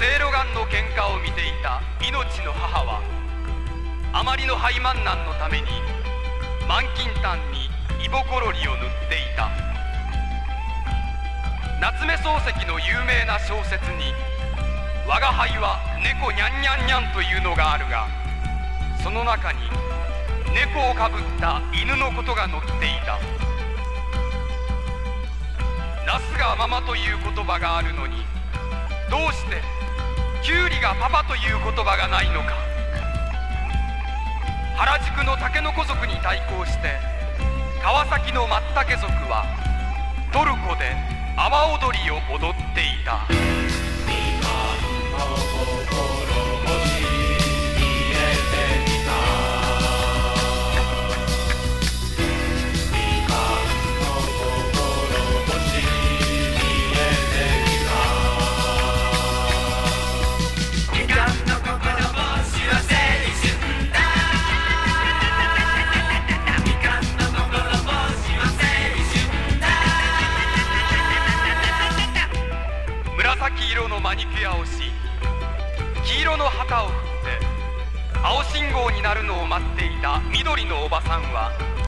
いろがんの喧嘩を見ていた命の母は、あまりの肺満難のために満金丹にイボコロリを塗っていた。夏目漱石の有名な小説に、我が輩は猫にゃんにゃんにゃんというのがあるが、その中に猫をかぶった犬のことが載っていた。ナスがママという言葉があるのに、どうしてキュウリがパパという言葉がないのか。原宿のタケノコ族に対抗して、川崎のマッタケ族はトルコで阿波踊りを踊っていた。紫色のマニキュアをし、黄色の旗を振って青信号になるのを待っていた緑のおばさんは、